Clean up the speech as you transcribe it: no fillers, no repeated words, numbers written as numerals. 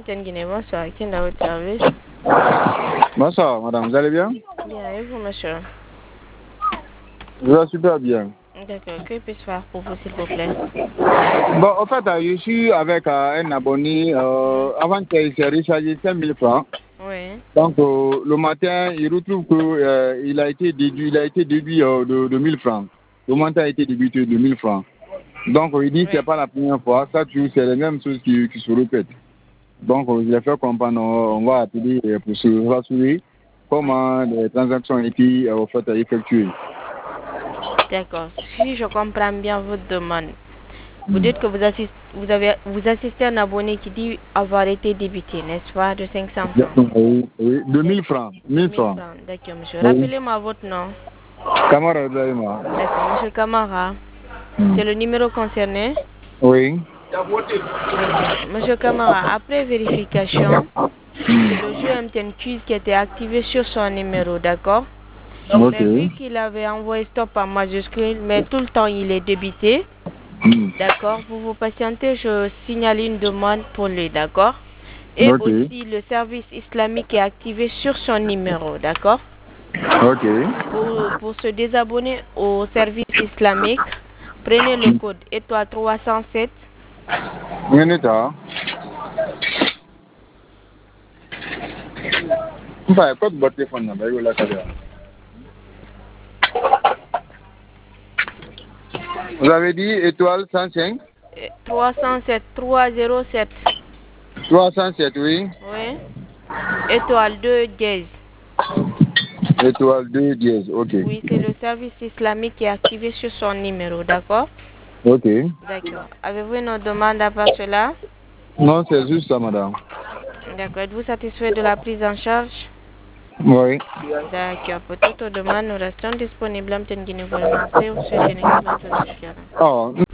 Guinée, bonsoir. Qui est dans votre service? Bonsoir, madame, vous allez bien? Bien, et vous, monsieur? Je vais super bien. D'accord, que puis-je faire pour vous, s'il vous plaît? Bon, en fait, je suis avec un abonné. Avant qu'il s'est rechargé 5000 francs. Oui. Donc, le matin, il retrouve qu'il il a été déduit de 1000 francs. Le montant a été déduit de 1000 francs. Donc, il dit que ce n'est pas la première fois. Ça, c'est les mêmes choses qui se répètent. Donc, je l'ai fait comprendre, on va appeler pour se rassurer comment les transactions ont été effectuées. D'accord. Si je comprends bien votre demande, vous dites que vous assistez à un abonné qui dit avoir été débité, n'est-ce pas, de 500 francs? Oui, oui, de 1000 francs. 1000 1000 francs. francs, d'accord, monsieur. Oui. Rappelez-moi votre nom. Camara Ibrahima. D'accord, monsieur Camara. C'est le numéro concerné? Oui. D'accord. Monsieur Camara, après vérification, c'est le jeu MTN Quiz qui a été activé sur son numéro, d'accord? Ok. Mais vu qu'il avait envoyé stop en majuscule, mais tout le temps il est débité, d'accord? Pour vous patienter, je signale une demande pour lui, d'accord? Et Ok. aussi le service islamique est activé sur son numéro, d'accord? Ok. Pour se désabonner au service islamique, prenez le code étoile 307. Minute, hein? Enfin, pas de votre téléphone, là, là, vous avez dit étoile 105? 307, 307. 307, oui. Oui. Étoile 2 dièse. Étoile 2 dièse, ok. Oui, c'est le service islamique qui est activé sur son numéro, d'accord? Ok. D'accord. Avez-vous une autre demande à part cela? Non, c'est juste ça, madame. D'accord. Êtes-vous satisfait de la prise en charge? Oui. D'accord. Pour toute demande, nous restons disponibles. Oh.